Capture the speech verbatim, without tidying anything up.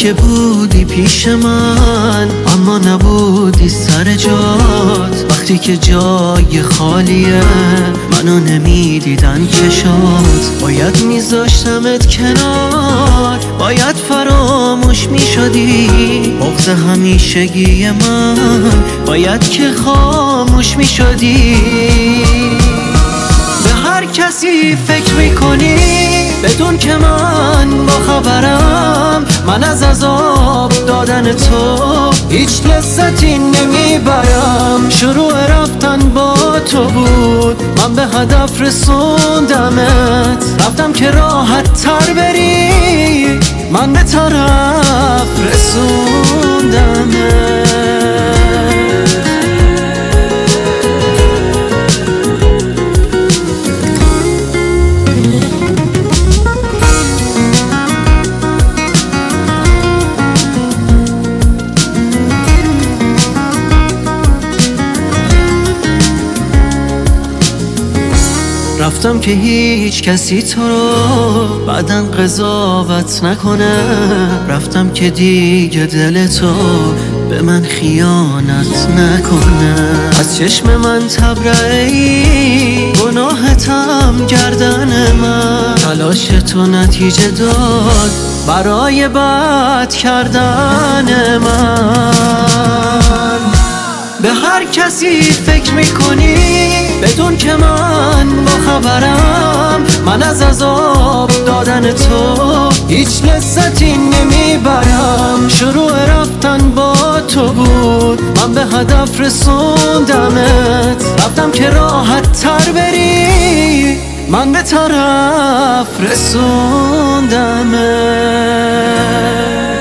که بودی پیش من اما نبودی سر جات، وقتی که جای خالیه منو نمیدیدن چشات. باید میذاشتمت کنار، باید فراموش میشدی، بغض همیشگی من باید که خاموش میشدی. به هر کسی فکر میکنی بدون که من با خبرم، من از عذاب دادن تو هیچ لذتی نمیبرم. شروع رفتن با تو بود، من به هدف رسوندمت، رفتم که راحت تر بری، من به طرف رسوندمت. رفتم که هیچ کسی تو رو بعدن قضاوت نکنه، رفتم که دیگه دل تو به من خیانت نکنه. از چشم من تبرئه‌ای، گناهتم گردن من، تلاش تو نتیجه داد برای بد کردن من. به هر کسی فکر میکنی بدون که من با خبرم، من از عذاب دادن تو هیچ لذتی نمیبرم. شروع رفتن با تو بود، من به هدف رسوندمت، رفتم که راحت تر بری، من به طرف رسوندمت.